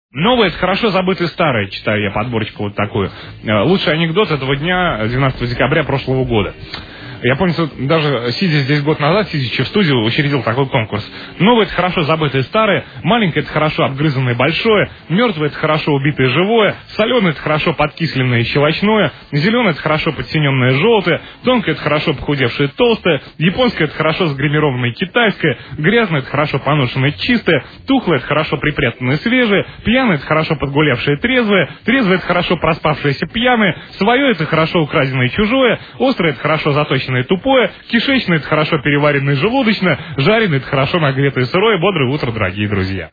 Новое — это хорошо забытое старое, читаю я подборочку вот такую. Лучший анекдот этого дня, 12 декабря прошлого года. Я помню, что даже сидя здесь год назад, сидя в студии, учредил такой конкурс. Новое — это хорошо забытое старое, маленькое — это хорошо обгрызанное большое, мертвое — это хорошо убитое живое, соленое — это хорошо подкисленное щелочное, зеленое — это хорошо подсиненное желтое, тонкое — это хорошо похудевшее толстое, японское — это хорошо сгримированное китайское, грязное — это хорошо поношенное чистое, тухлое — это хорошо припрятанное свежее, пьяное — это хорошо подгулявшее трезвое, трезвое — это хорошо проспавшееся пьяное, свое — это хорошо украденное чужое, острое — это хорошо заточенное тупое, кишечное — это хорошо переваренное желудочное, жареное — это хорошо нагретое сырое. Бодрое утро, дорогие друзья.